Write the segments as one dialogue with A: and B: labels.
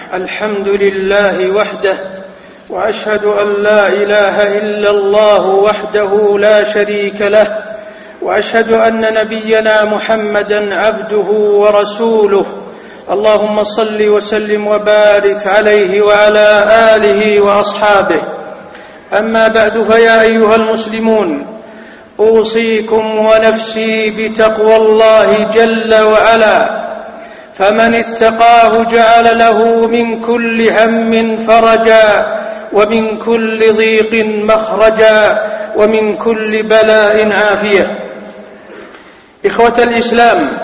A: الحمد لله وحده، وأشهد أن لا إله إلا الله وحده لا شريك له، وأشهد أن نبينا محمدا عبده ورسوله. اللهم صل وسلم وبارك عليه وعلى آله وأصحابه. أما بعد، فيا أيها المسلمون، أوصيكم ونفسي بتقوى الله جل وعلا، فمن اتقاه جعل له من كل هم فرجا، ومن كل ضيق مخرجا، ومن كل بلاء عافية. إخوة الإسلام،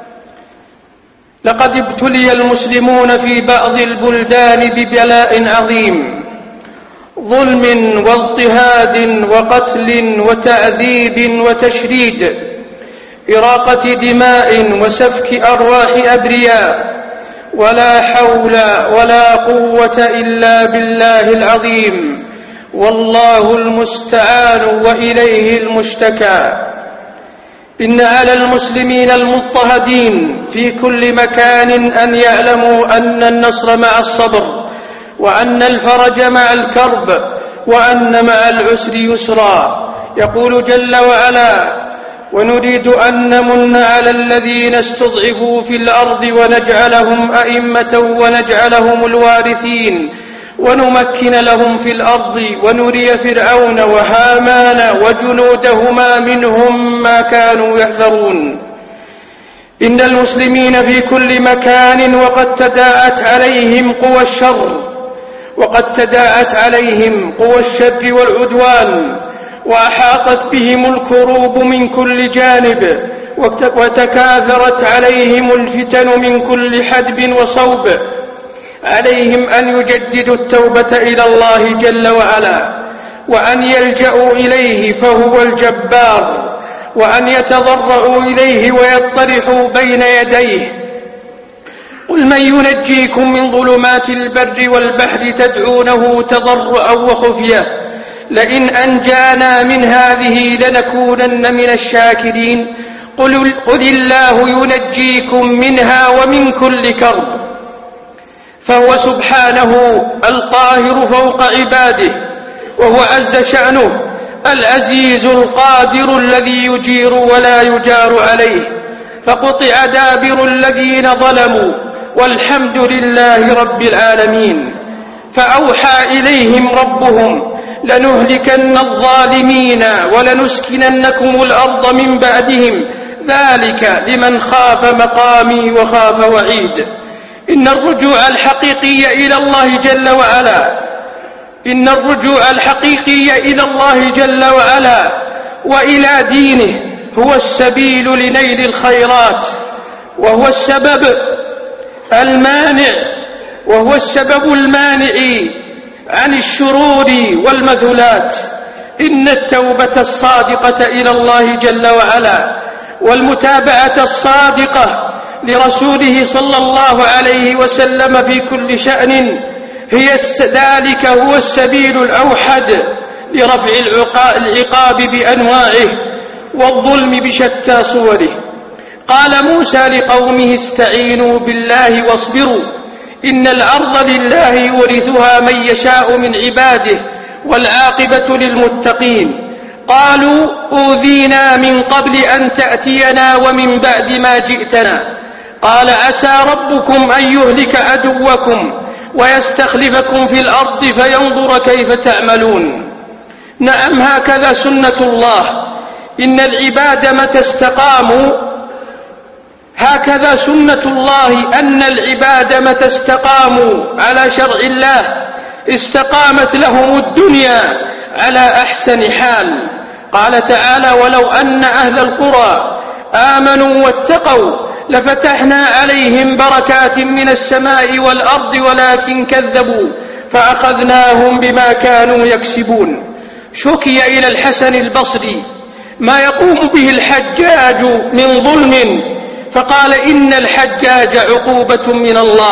A: لقد ابتلي المسلمون في بعض البلدان ببلاء عظيم، ظلم واضطهاد وقتل وتعذيب وتشريد، إراقة دماء وسفك أرواح أبرياء، ولا حول ولا قوة إلا بالله العظيم، والله المستعان وإليه المشتكى. إن على المسلمين المضطهدين في كل مكان أن يعلموا أن النصر مع الصبر، وأن الفرج مع الكرب، وأن مع العسر يسرا. يقول جل وعلا: ونريد أن نمن على الذين استضعفوا في الأرض ونجعلهم أئمة ونجعلهم الوارثين ونمكن لهم في الأرض ونري فرعون وهامان وجنودهما منهم ما كانوا يحذرون. إن المسلمين في كل مكان وقد تداعت عليهم قوى الشر، والعدوان، وأحاطت بهم الكروب من كل جانب، وتكاثرت عليهم الفتن من كل حدب وصوب. عليهم أن يجددوا التوبة إلى الله جل وعلا، وأن يلجأوا إليه فهو الجبار، وأن يتضرعوا إليه ويطرحوا بين يديه. قل من ينجيكم من ظلمات البر والبحر تدعونه تضرعا وخفية لئن أنجانا من هذه لنكونن من الشاكرين. قل الله ينجيكم منها ومن كل كرب، فهو سبحانه القاهر فوق عباده، وهو عز شأنه العزيز القادر الذي يجير ولا يجار عليه. فقطع دابر الذين ظلموا، والحمد لله رب العالمين. فأوحى إليهم ربهم: لنهلكن الظالمين ولنسكننكم الأرض من بعدهم، ذلك لمن خاف مقامي وخاف وعيد. إن الرجوع الحقيقي إلى الله جل وعلا وإلى دينه هو السبيل لنيل الخيرات، وهو السبب المانع عن الشرور والمذلات. إن التوبة الصادقة إلى الله جل وعلا والمتابعة الصادقة لرسوله صلى الله عليه وسلم في كل شأن ذلك هو السبيل الأوحد لرفع العقاب بأنواعه والظلم بشتى صوره. قال موسى لقومه: استعينوا بالله واصبروا، إن الأرض لله يورثها من يشاء من عباده والعاقبة للمتقين. قالوا: أوذينا من قبل أن تأتينا ومن بعد ما جئتنا. قال: عسى ربكم أن يهلك عدوكم ويستخلفكم في الأرض فينظر كيف تعملون. نعم، هكذا سنة الله. إن العباد متى استقاموا، هكذا سنة الله، أن العباد متى استقاموا على شرع الله استقامت لهم الدنيا على أحسن حال. قال تعالى: ولو أن أهل القرى آمنوا واتقوا لفتحنا عليهم بركات من السماء والأرض ولكن كذبوا فأخذناهم بما كانوا يكسبون. شكي إلى الحسن البصري ما يقوم به الحجاج من ظلم، فقال: إن الحجاج عقوبة من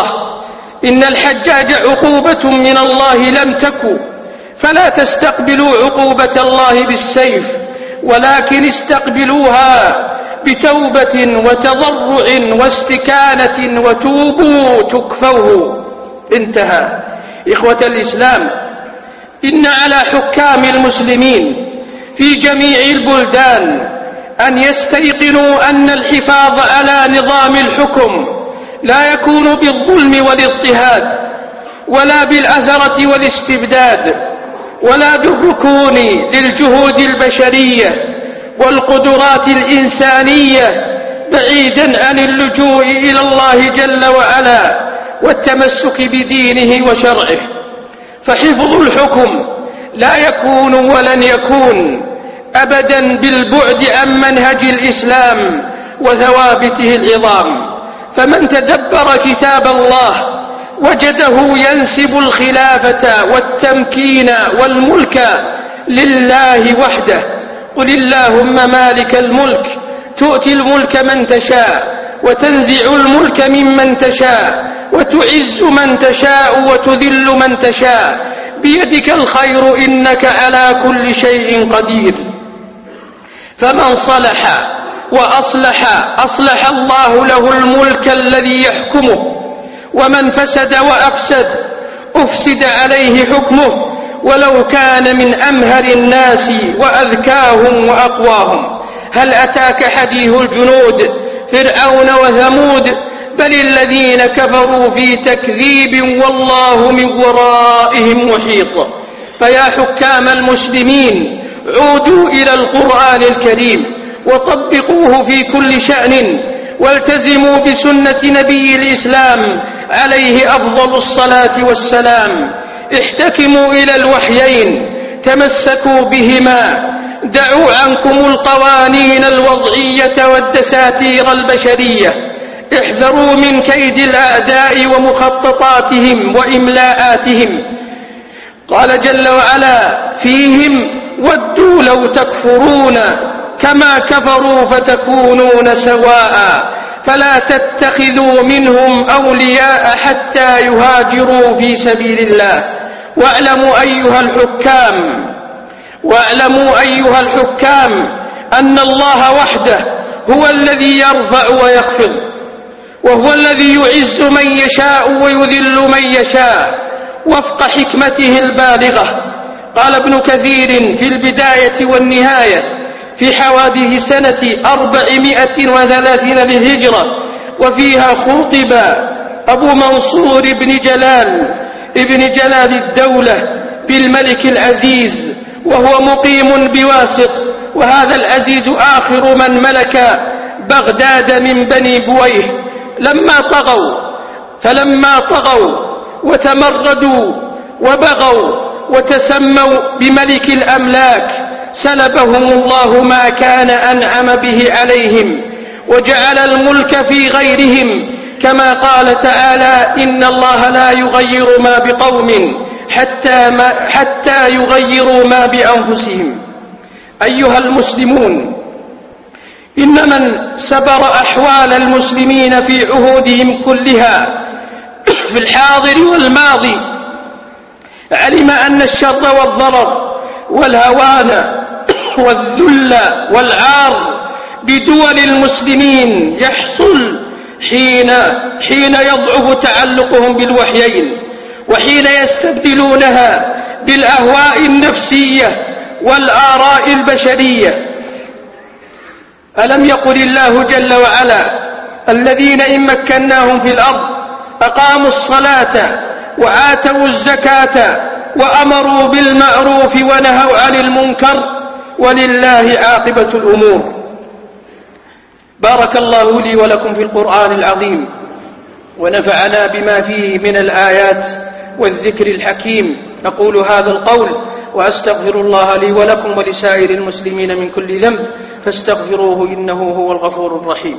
A: الله لم تكن، فلا تستقبلوا عقوبة الله بالسيف، ولكن استقبلوها بتوبة وتضرع واستكانة وتوبوا تكفوه. انتهى. إخوة الإسلام، إن على حكام المسلمين في جميع البلدان أن يستيقنوا أن الحفاظ على نظام الحكم لا يكون بالظلم والاضطهاد، ولا بالأثرة والاستبداد، ولا بالركون للجهود البشرية والقدرات الإنسانية، بعيدا عن اللجوء إلى الله جل وعلا والتمسك بدينه وشرعه. فحفظ الحكم لا يكون ولن يكون أبدا بالبعد عن منهج الإسلام وثوابته العظام. فمن تدبر كتاب الله وجده ينسب الخلافة والتمكين والملك لله وحده. قل اللهم مالك الملك تؤتي الملك من تشاء وتنزع الملك ممن تشاء وتعز من تشاء وتذل من تشاء بيدك الخير إنك على كل شيء قدير. فمن صلح وأصلح أصلح الله له الملك الذي يحكمه، ومن فسد وأفسد أفسد عليه حكمه، ولو كان من أمهر الناس وأذكاهم وأقواهم. هل أتاك حديث الجنود فرعون وثمود؟ بل الذين كفروا في تكذيب والله من ورائهم محيط. فيا حكام المسلمين، عودوا إلى القرآن الكريم وطبقوه في كل شأن، والتزموا بسنة نبي الإسلام عليه أفضل الصلاة والسلام. احتكموا إلى الوحيين، تمسكوا بهما، دعوا عنكم القوانين الوضعية والدساتير البشرية. احذروا من كيد الأعداء ومخططاتهم وإملاءاتهم. قال جل وعلا فيهم: ودوا لو تكفرون كما كفروا فتكونون سواء، فلا تتخذوا منهم أولياء حتى يهاجروا في سبيل الله. واعلموا أيها الحكام أن الله وحده هو الذي يرفع ويخفض، وهو الذي يعز من يشاء ويذل من يشاء وفق حكمته البالغة. قال ابن كثير في البداية والنهاية في حوادث سنة 430 للهجرة، وفيها خطب أبو منصور ابن جلال الدولة بالملك العزيز، وهو مقيم بواسط، وهذا العزيز آخر من ملك بغداد من بني بويه. فلما طغوا وتمردوا وبغوا وتسموا بملك الأملاك، سلبهم الله ما كان أنعم به عليهم وجعل الملك في غيرهم، كما قال تعالى: إن الله لا يغير ما بقوم حتى يغيروا ما بأنفسهم. أيها المسلمون، إن من سبر أحوال المسلمين في عهودهم كلها في الحاضر والماضي علم أن الشر والضرر والهوان والذل والعار بدول المسلمين يحصل حين يضعف تعلقهم بالوحيين، وحين يستبدلونها بالأهواء النفسية والآراء البشرية. ألم يقل الله جل وعلا: الذين إن مكناهم في الأرض أقاموا الصلاة وآتوا الزكاة وأمروا بالمعروف ونهوا عن المنكر ولله عاقبة الأمور. بارك الله لي ولكم في القرآن العظيم، ونفعنا بما فيه من الآيات والذكر الحكيم. أقول هذا القول وأستغفر الله لي ولكم ولسائر المسلمين من كل ذنب، فاستغفروه إنه هو الغفور الرحيم.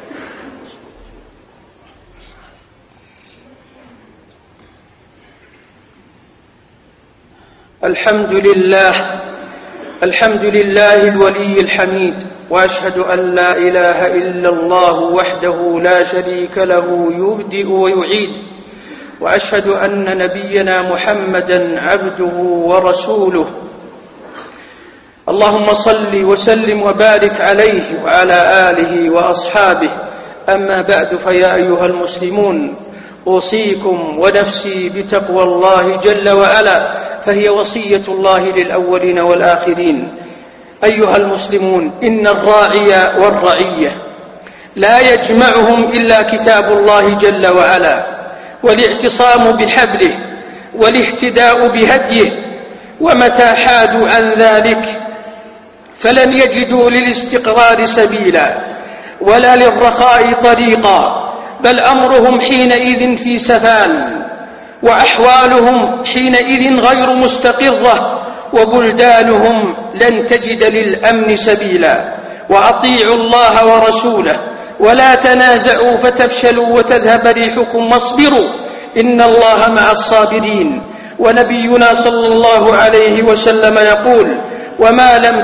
A: الحمد لله الولي الحميد، وأشهد أن لا إله إلا الله وحده لا شريك له يبدئ ويعيد، وأشهد أن نبينا محمدا عبده ورسوله. اللهم صل وسلم وبارك عليه وعلى آله وأصحابه. أما بعد، فيا أيها المسلمون، أوصيكم ونفسي بتقوى الله جل وعلا، فهي وصية الله للأولين والآخرين. أيها المسلمون، إن الراعي والرعية لا يجمعهم إلا كتاب الله جل وعلا، والاعتصام بحبله والاهتداء بهديه، ومتى حادوا عن ذلك فلن يجدوا للاستقرار سبيلا ولا للرخاء طريقا، بل أمرهم حينئذ في سفال، وأحوالهم حينئذ غير مستقرة، وبلدانهم لن تجد للأمن سبيلا. وأطيعوا الله ورسوله ولا تنازعوا فتفشلوا وتذهب ريحكم، واصبروا إن الله مع الصابرين. ونبينا صلى الله عليه وسلم يقول: وما لم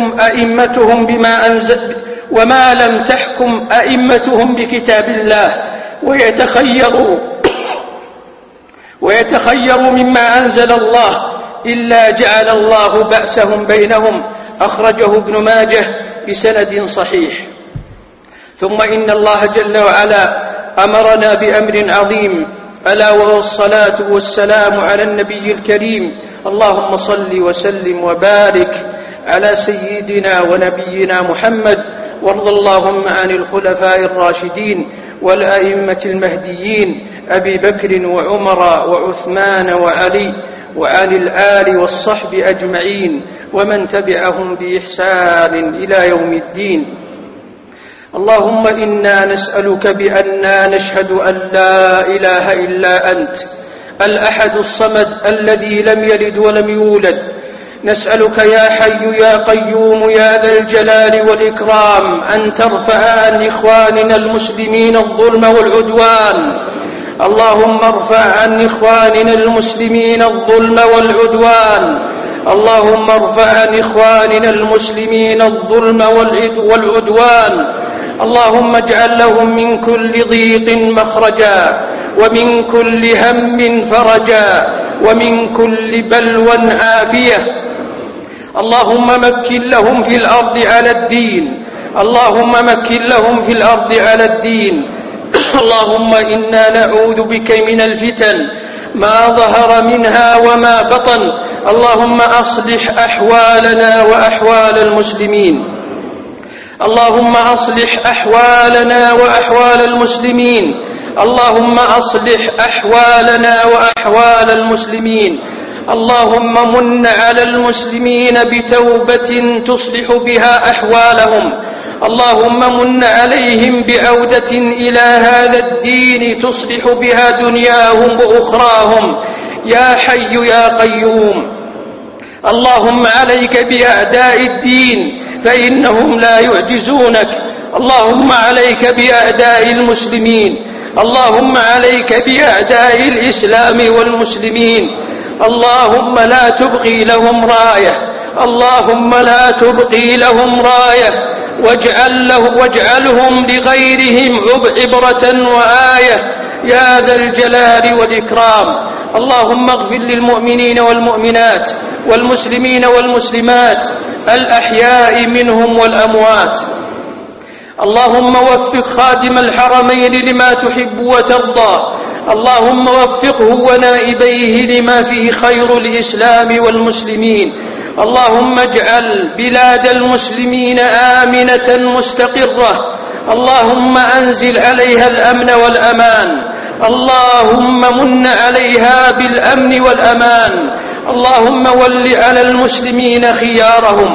A: تحكم أئمتهم بكتاب الله ويتخيروا مما أنزل الله إلا جعل الله بأسهم بينهم. أخرجه ابن ماجه بسند صحيح. ثم إن الله جل وعلا أمرنا بأمر عظيم، ألا وهو الصلاة والسلام على النبي الكريم. اللهم صل وسلم وبارك على سيدنا ونبينا محمد، وارض اللهم عن الخلفاء الراشدين والأئمة المهديين أبي بكر وعمر وعثمان وعلي، وعن الآل والصحب أجمعين، ومن تبعهم بإحسان إلى يوم الدين. اللهم إنا نسألك بأننا نشهد أن لا إله إلا أنت الأحد الصمد الذي لم يلد ولم يولد. نسألك يا حي يا قيوم يا ذا الجلال والإكرام أن ترفع عن إخواننا المسلمين الظلم والعدوان. اللهم ارفع عن إخواننا المسلمين الظلم والعدوان. اللهم ارفع عن إخواننا المسلمين الظلم والعدوان. اللهم اجعل لهم من كل ضيق مخرجا، ومن كل هم فرجا، ومن كل بلوى عافية. اللهم مكن لهم في الأرض على الدين. اللهم مكن لهم في الأرض على الدين. اللهم إنا نعوذ بك من الفتن ما ظهر منها وما بطن. اللهم أصلح أحوالنا وأحوال المسلمين. اللهم أصلح أحوالنا وأحوال المسلمين. اللهم أصلح أحوالنا وأحوال المسلمين. اللهم من على المسلمين بتوبة تصلح بها أحوالهم. اللهم من عليهم بعودة إلى هذا الدين تصلح بها دنياهم وأخراهم يا حي يا قيوم. اللهم عليك بأعداء الدين فإنهم لا يعجزونك. اللهم عليك بأعداء المسلمين. اللهم عليك بأعداء الإسلام والمسلمين. اللهم لا تبقي لهم راية. اللهم لا تبقي لهم راية، واجعلهم لغيرهم عبرة وآية يا ذا الجلال والإكرام. اللهم اغفر للمؤمنين والمؤمنات والمسلمين والمسلمات الأحياء منهم والأموات. اللهم وفق خادم الحرمين لما تحب وترضى. اللهم وفقه ونائبيه لما فيه خير الإسلام والمسلمين. اللهم اجعل بلاد المسلمين آمنة مستقرة. اللهم أنزل عليها الأمن والأمان. اللهم من عليها بالأمن والأمان. اللهم ول على المسلمين خيارهم.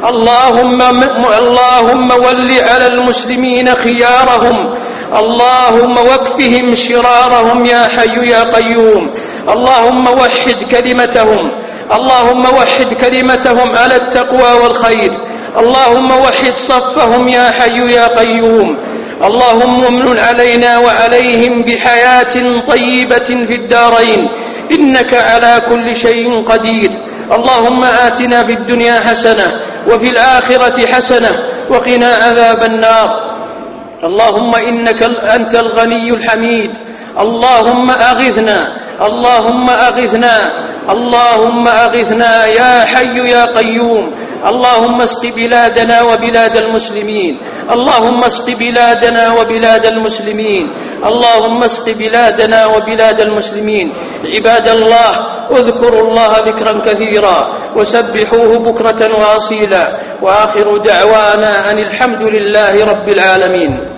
A: اللهم ول على المسلمين خيارهم. اللهم واكفهم شرارهم يا حي يا قيوم. اللهم وحد كلمتهم. اللهم وحد كلمتهم على التقوى والخير. اللهم وحد صفهم يا حي يا قيوم. اللهم امن علينا وعليهم بحياة طيبة في الدارين إنك على كل شيء قدير. اللهم آتنا في الدنيا حسنة وفي الآخرة حسنة وقنا عذاب النار. اللهم إنك أنت الغني الحميد. اللهم أغثنا. اللهم أغثنا. اللهم أغثنا يا حي يا قيوم. اللهم اسق بلادنا وبلاد المسلمين. اللهم اسق بلادنا وبلاد المسلمين. اللهم اسق بلادنا وبلاد المسلمين. عباد الله، اذكروا الله ذكرا كثيرا وسبحوه بكرة وأصيلا، وآخر دعوانا أن الحمد لله رب العالمين.